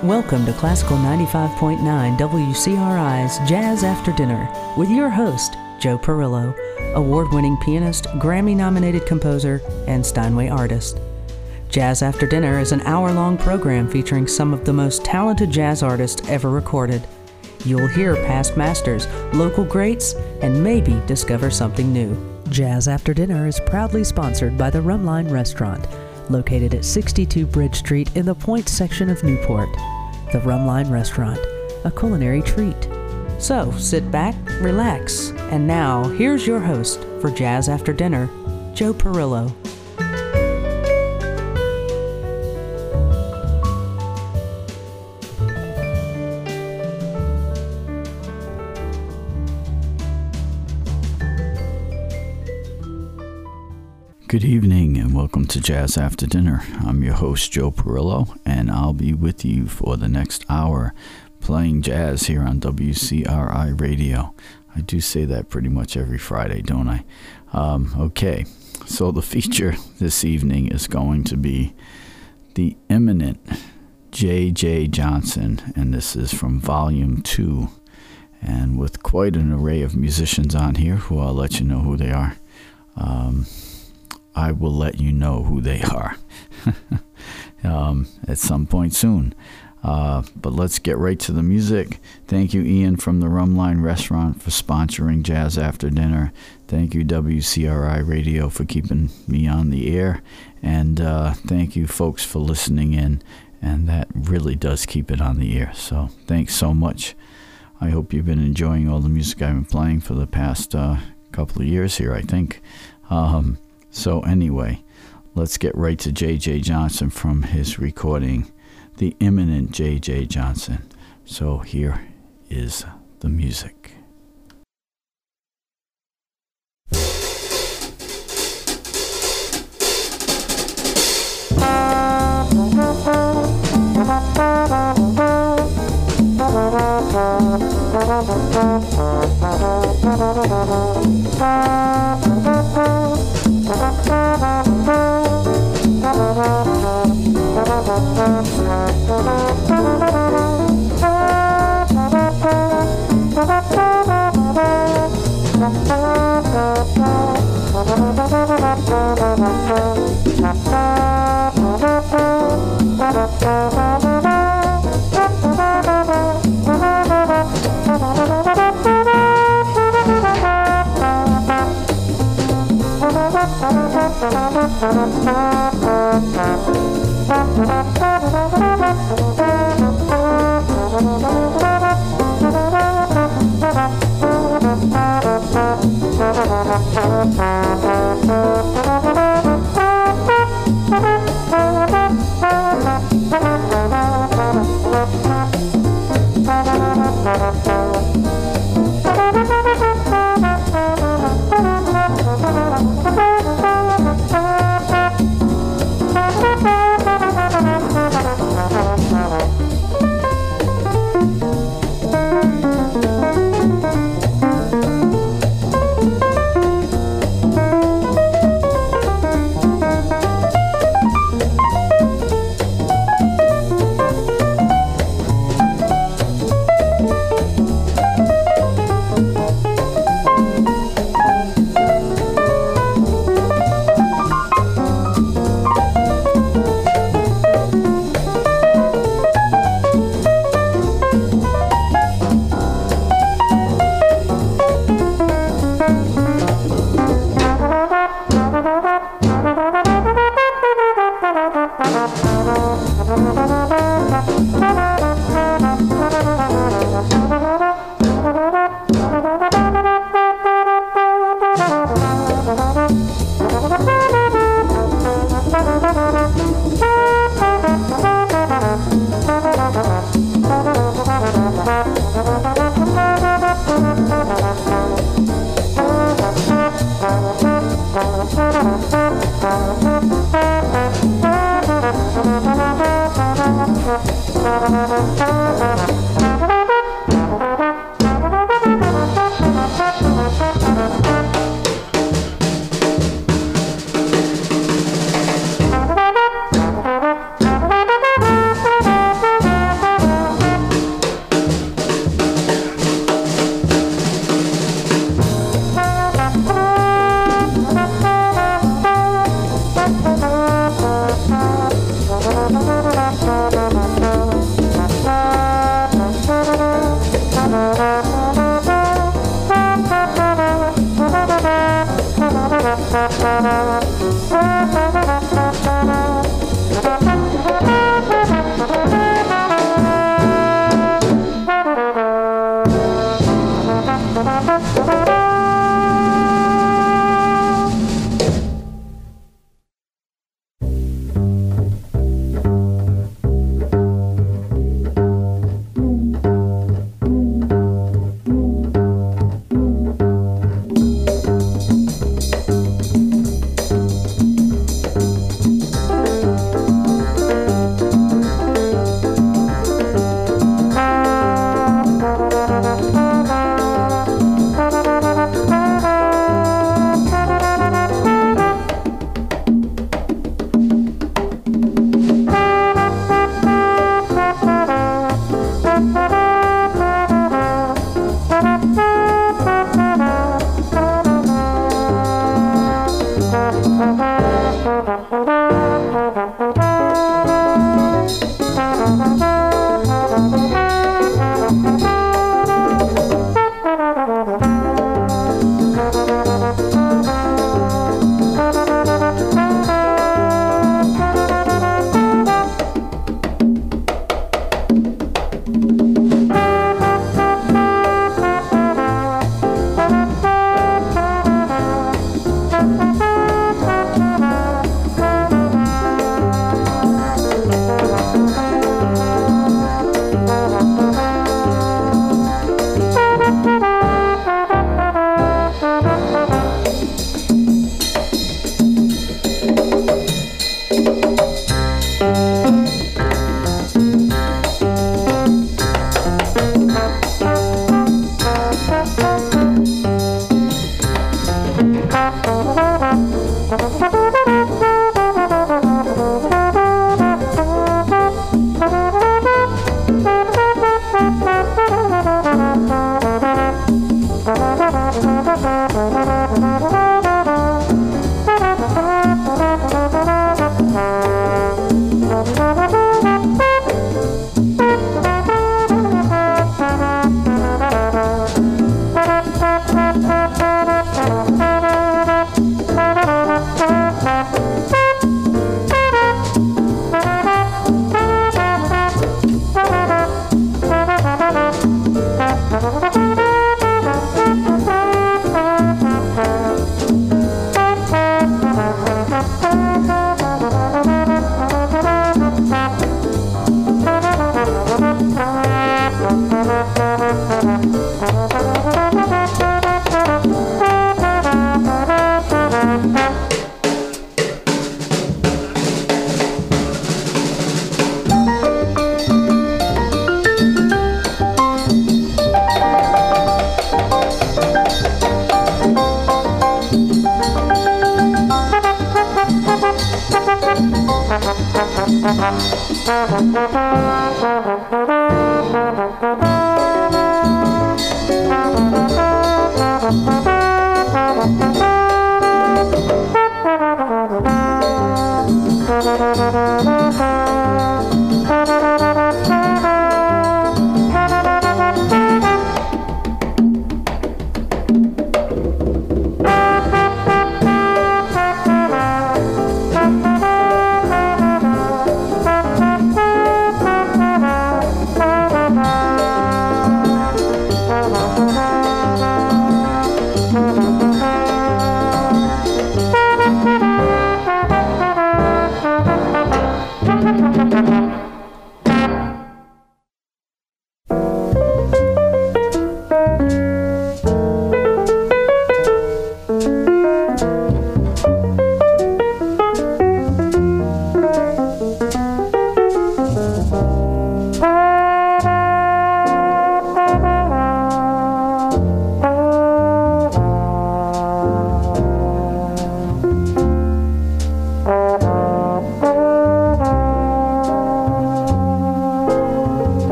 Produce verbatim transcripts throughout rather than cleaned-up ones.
Welcome to Classical ninety-five point nine W C R I's Jazz After Dinner with your host, Joe Perillo, award-winning pianist, Grammy-nominated composer, and Steinway artist. Jazz After Dinner is an hour-long program featuring some of the most talented jazz artists ever recorded. You'll hear past masters, local greats, and maybe discover something new. Jazz After Dinner is proudly sponsored by the Rumline Restaurant, located at sixty-two Bridge Street in the Point section of Newport. The Rumline Restaurant, a culinary treat. So, sit back, relax, and now, here's your host for Jazz After Dinner, Joe Perillo. Good evening and welcome to Jazz After Dinner. I'm your host, Joe Perillo, and I'll be with you for the next hour playing jazz here on W C R I Radio. I do say that pretty much every Friday, don't I? Um, okay, so the feature this evening is going to be the eminent J J Johnson, and this is from Volume two, and with quite an array of musicians on here who I'll let you know who they are. Um... I will let you know who they are um, at some point soon. Uh, but let's get right to the music. Thank you, Ian from the Rumline Restaurant, for sponsoring Jazz After Dinner. Thank you, W C R I Radio, for keeping me on the air. And uh, thank you, folks, for listening in. And that really does keep it on the air. So thanks so much. I hope you've been enjoying all the music I've been playing for the past uh, couple of years here, I think. Um, So anyway, let's get right to J J Johnson from his recording, the eminent J J Johnson. So here is the music.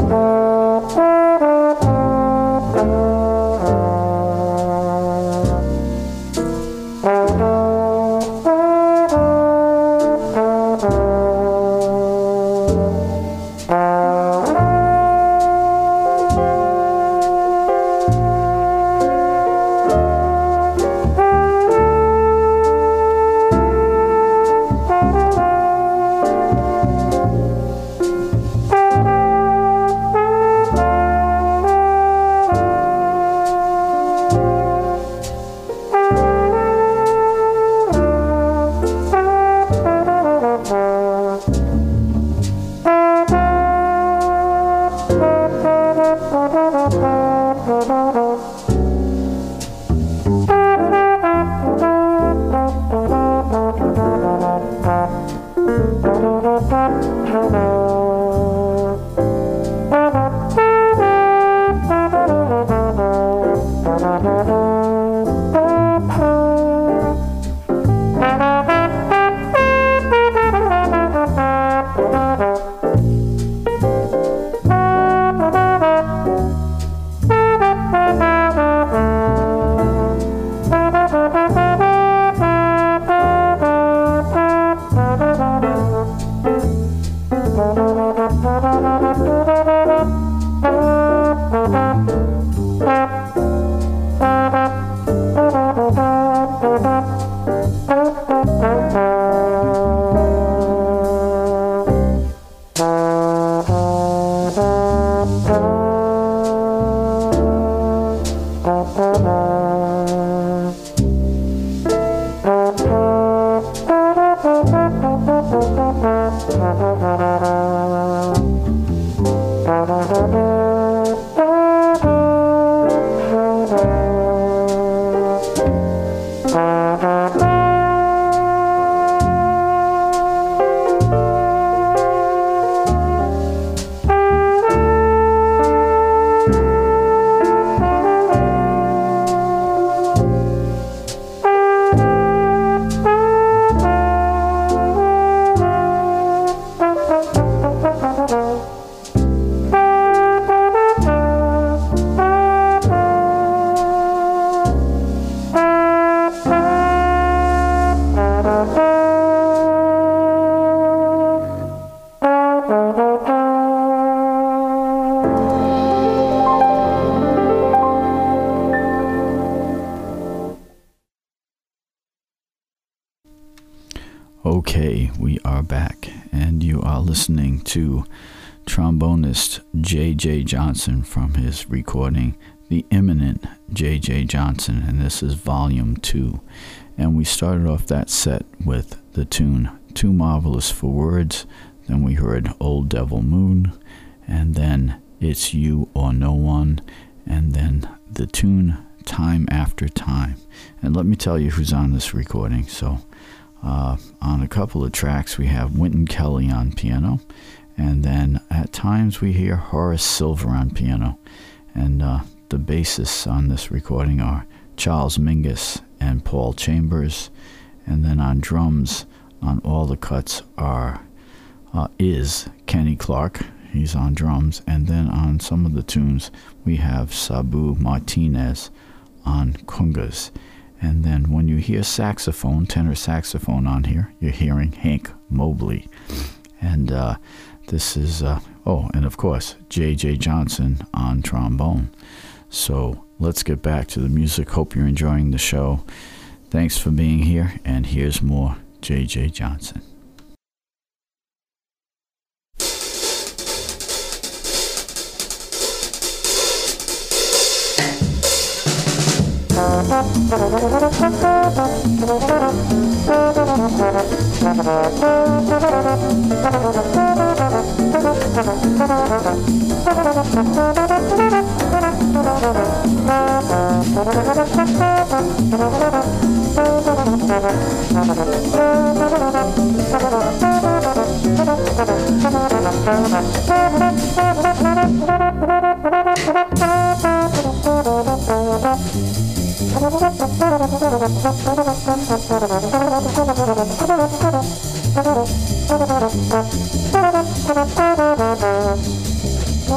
Okay, we are back, and you are listening to trombonist J J Johnson from his recording, The Eminent J J Johnson, and this is volume two. And we started off that set with the tune Too Marvelous for Words, then we heard Old Devil Moon, and then It's You or No One, and then the tune Time After Time. And let me tell you who's on this recording. So Uh, on a couple of tracks, we have Wynton Kelly on piano, and then at times we hear Horace Silver on piano. And uh, the bassists on this recording are Charles Mingus and Paul Chambers. And then on drums on all the cuts are uh, is Kenny Clark. He's on drums. And then on some of the tunes, we have Sabu Martinez on congas. And then when you hear saxophone, tenor saxophone on here, you're hearing Hank Mobley. And uh, this is, uh, oh, and of course, J J Johnson on trombone. So let's get back to the music. Hope you're enjoying the show. Thanks for being here, and here's more J J Johnson.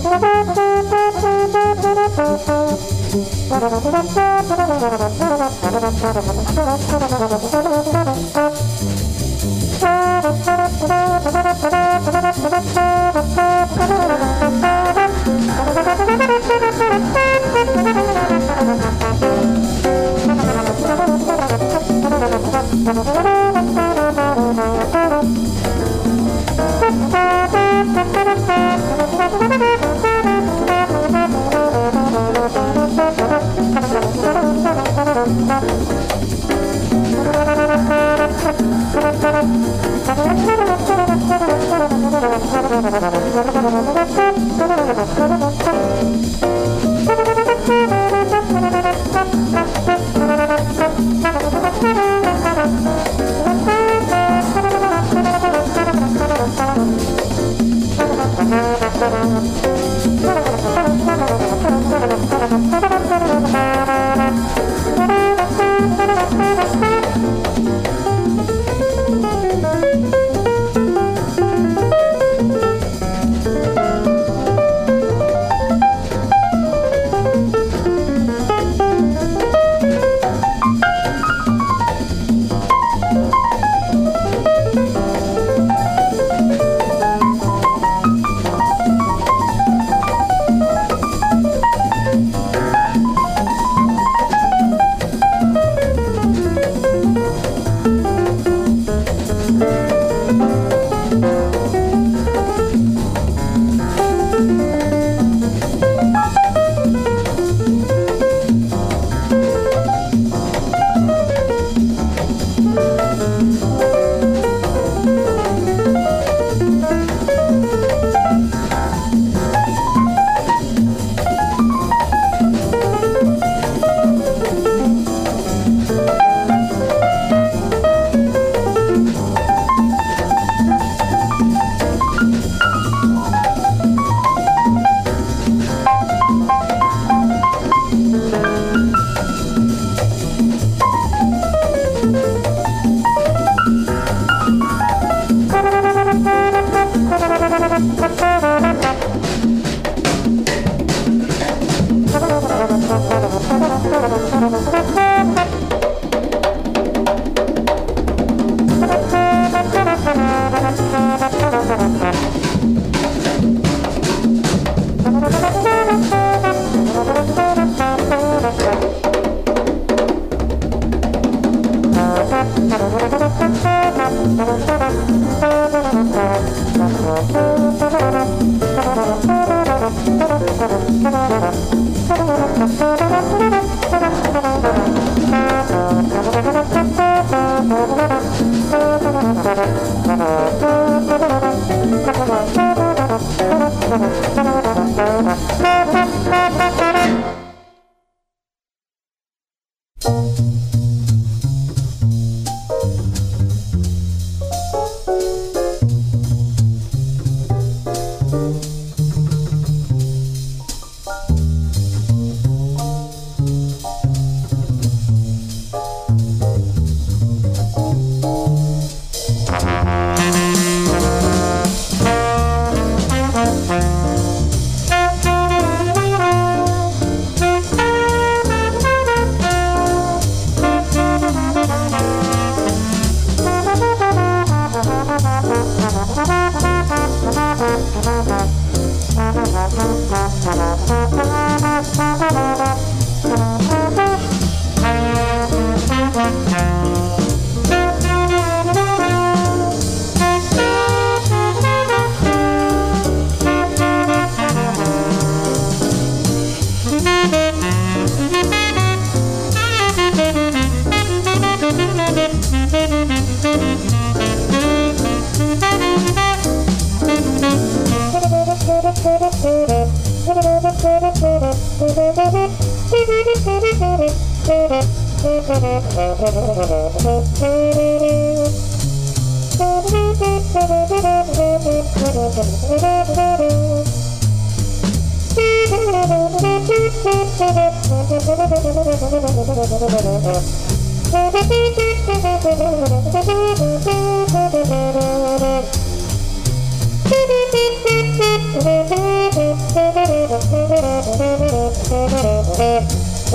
Thank you.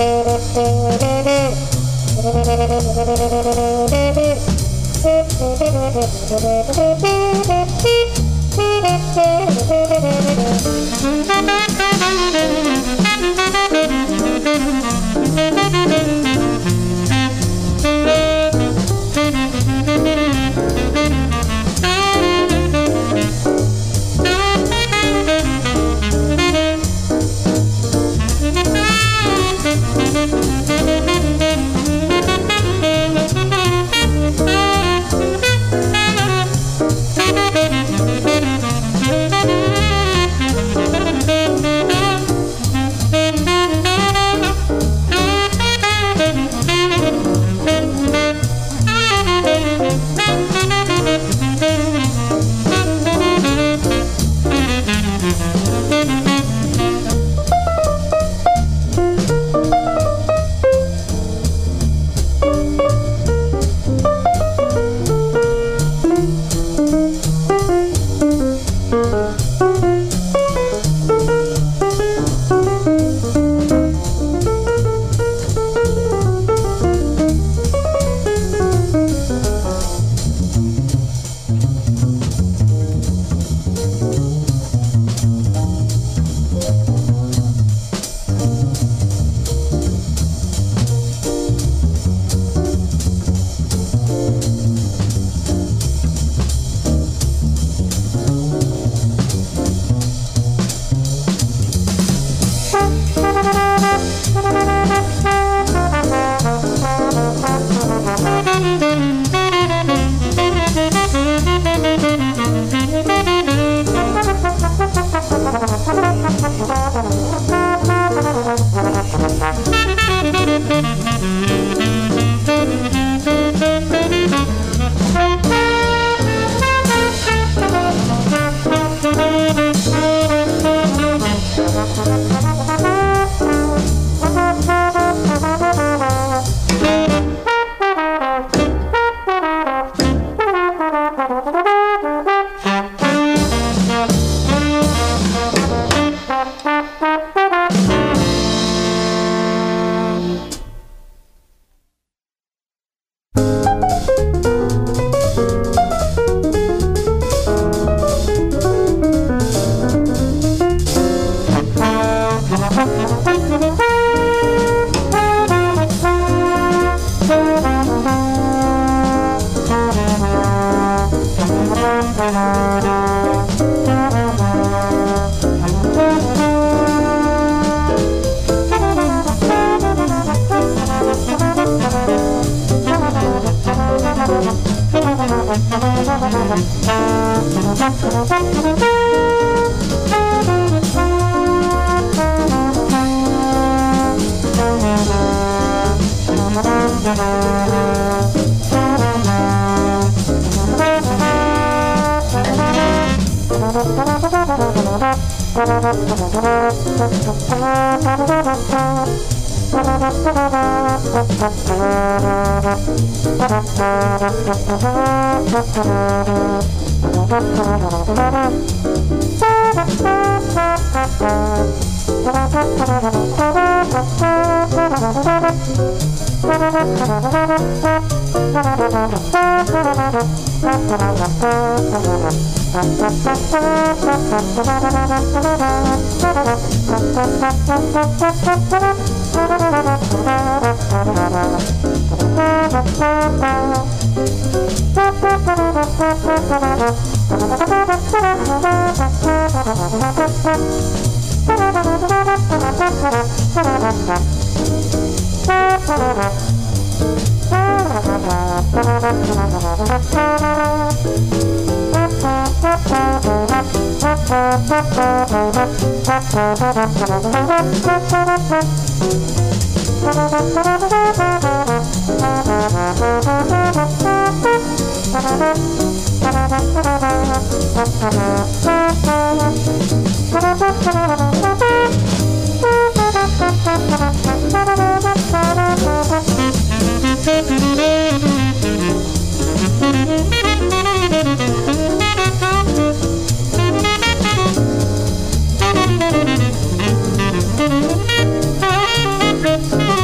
Thank you.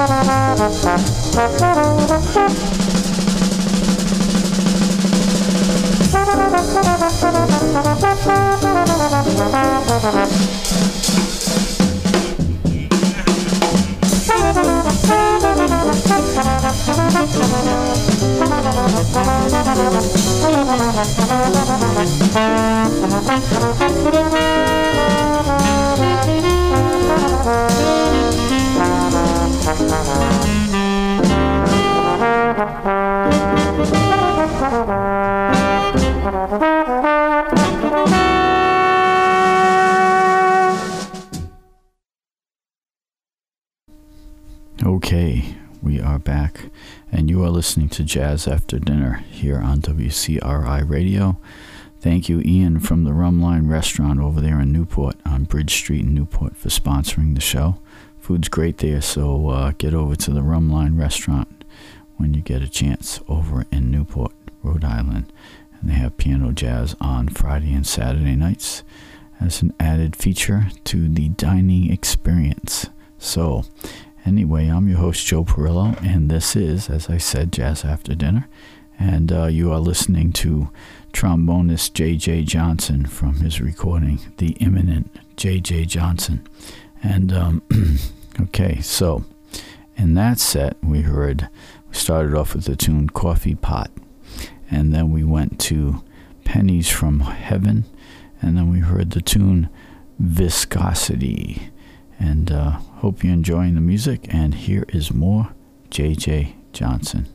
Okay, we are back, and you are listening to Jazz After Dinner here on W C R I Radio. Thank you, Ian, from the Rum Line Restaurant over there in Newport, on Bridge Street in Newport, for sponsoring the show. Food's great there, so uh, get over to the Rum Line Restaurant when you get a chance over in Newport, Rhode Island. And they have piano jazz on Friday and Saturday nights as an added feature to the dining experience. So, anyway, I'm your host, Joe Perillo, and this is, as I said, Jazz After Dinner. And uh, you are listening to trombonist J J Johnson from his recording, The Imminent J J Johnson. And, um, okay, so in that set, we heard, we started off with the tune Coffee Pot, and then we went to Pennies from Heaven, and then we heard the tune Viscosity. And uh, hope you're enjoying the music, and here is more J J Johnson.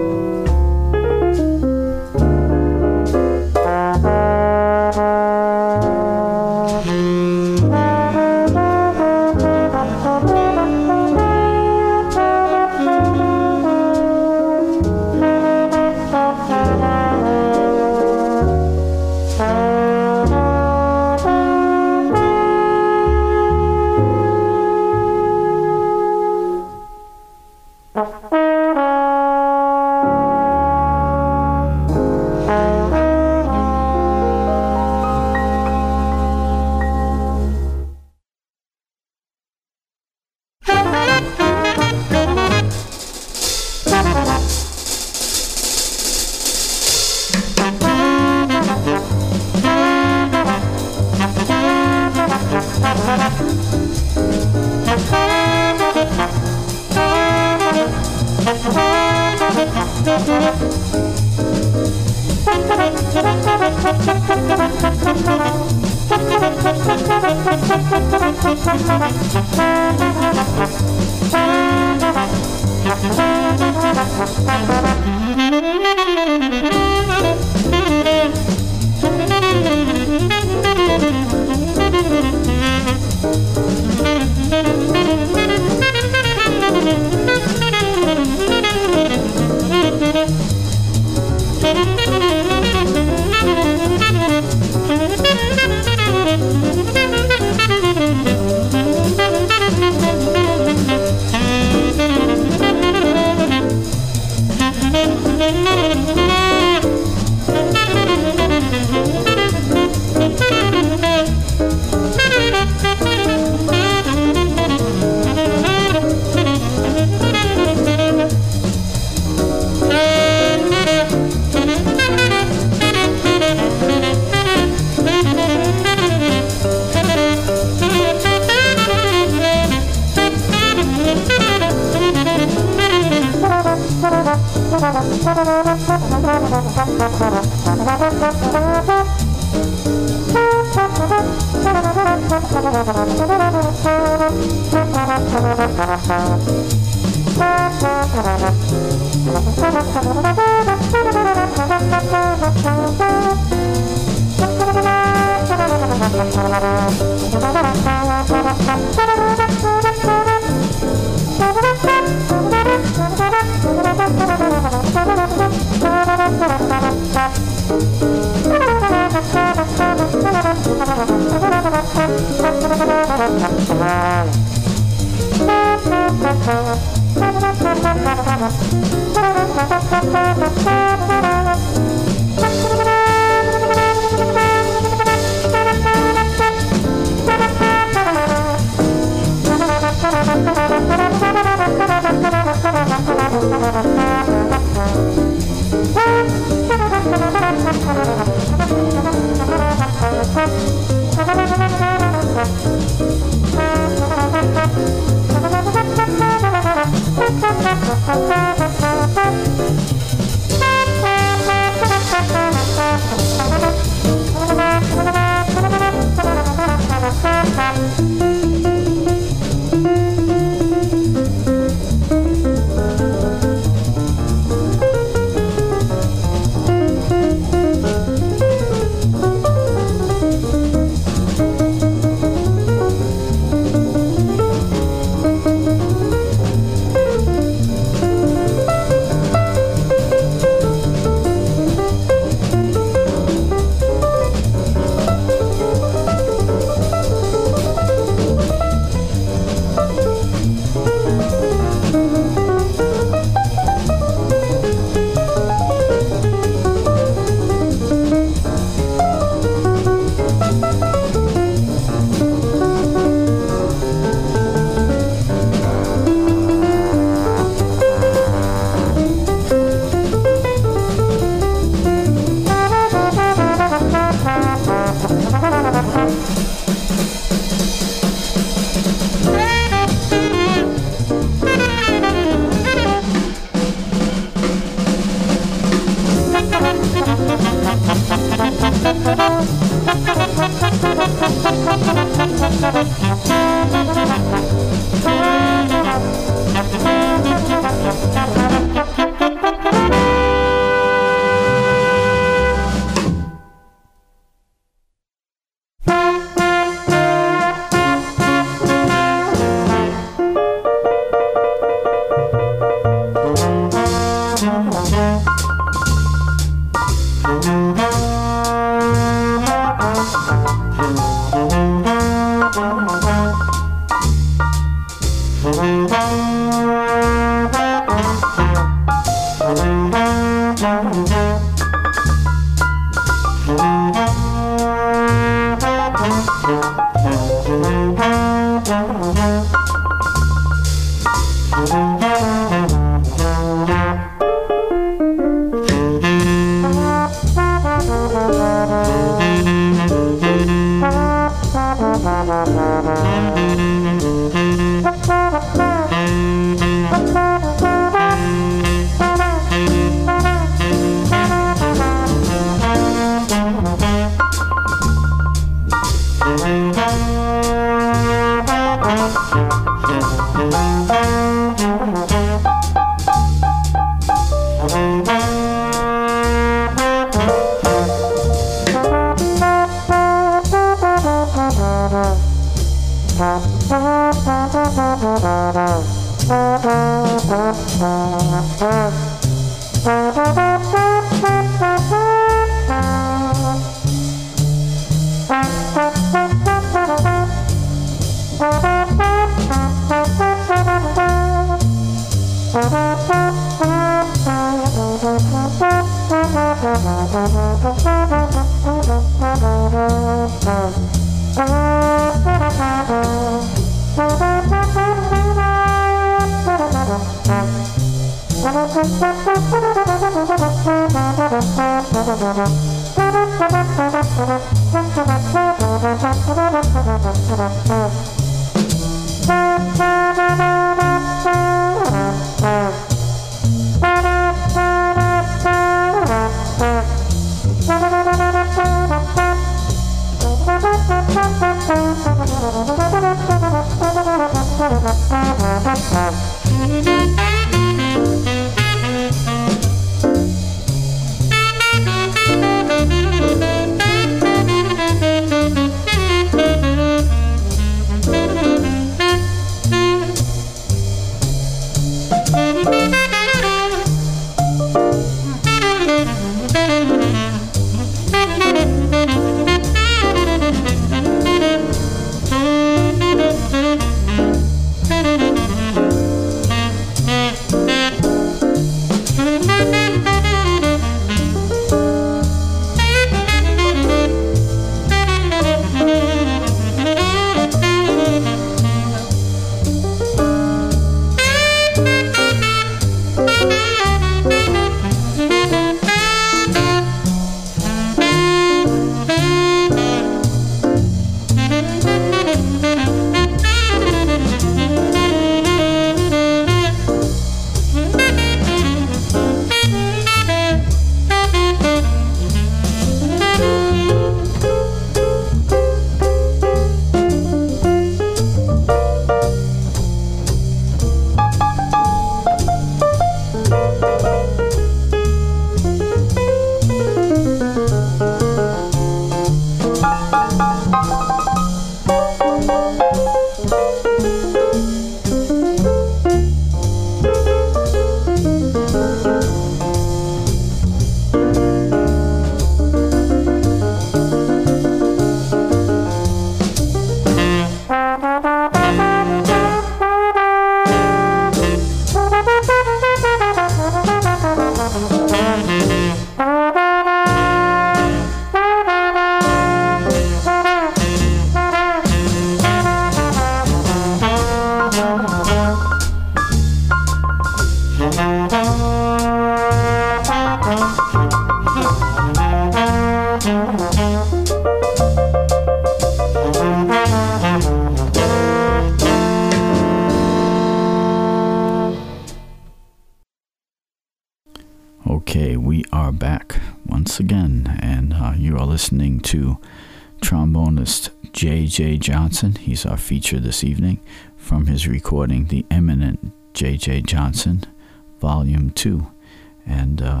Okay, we are back once again, and uh, you are listening to trombonist J J Johnson. He's our feature this evening from his recording, The Eminent J J Johnson, Volume two. And uh,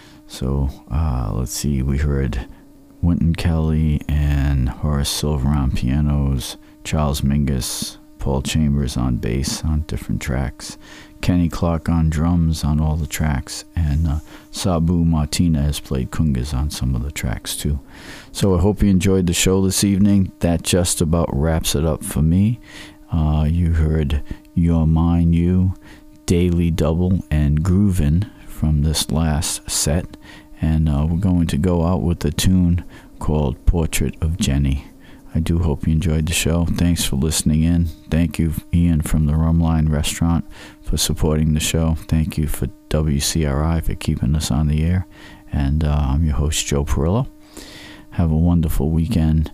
so, uh, let's see, we heard Wynton Kelly and Horace Silver on pianos, Charles Mingus, Paul Chambers on bass on different tracks, Kenny Clark on drums on all the tracks, and uh, Sabu Martinez played congas on some of the tracks too. So I hope you enjoyed the show this evening. That just about wraps it up for me. Uh, you heard You're Mine You, Daily Double, and Groovin' from this last set. And uh, we're going to go out with a tune called Portrait of Jenny. I do hope you enjoyed the show. Thanks for listening in. Thank you, Ian from the Rumline Restaurant, for supporting the show. Thank you for W C R I for keeping us on the air. And uh, I'm your host, Joe Perillo. Have a wonderful weekend,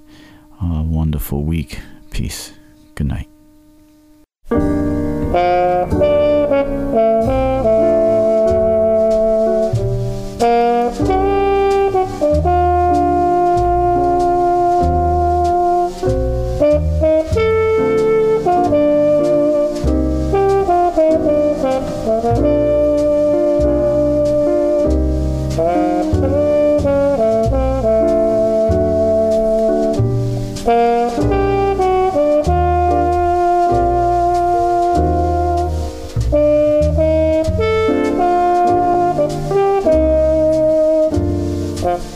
a wonderful week. Peace. Good night.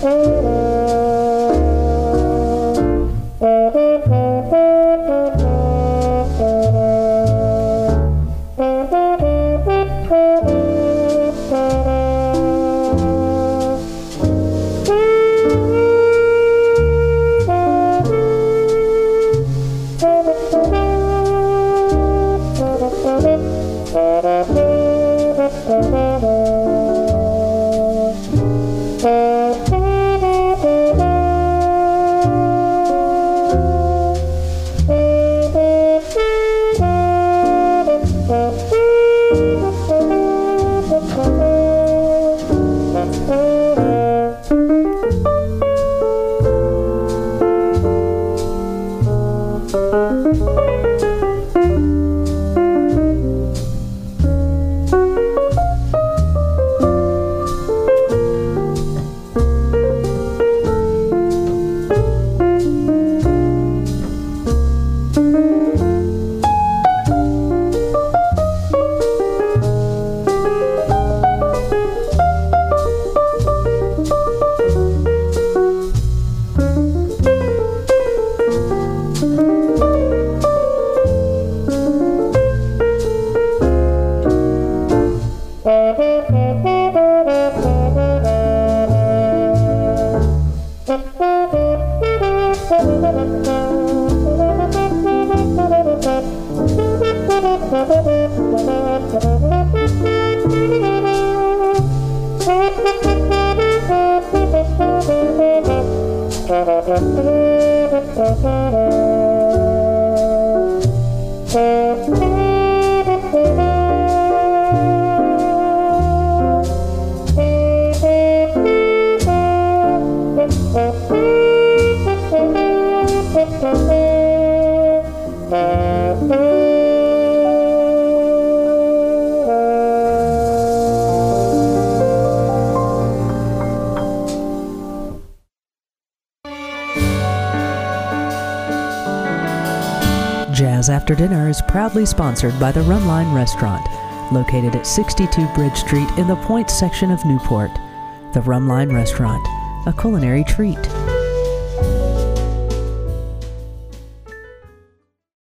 Jazz After Dinner is proudly sponsored by the Rumline Restaurant, located at sixty-two Bridge Street in the Point section of Newport. The Rumline Restaurant, a culinary treat.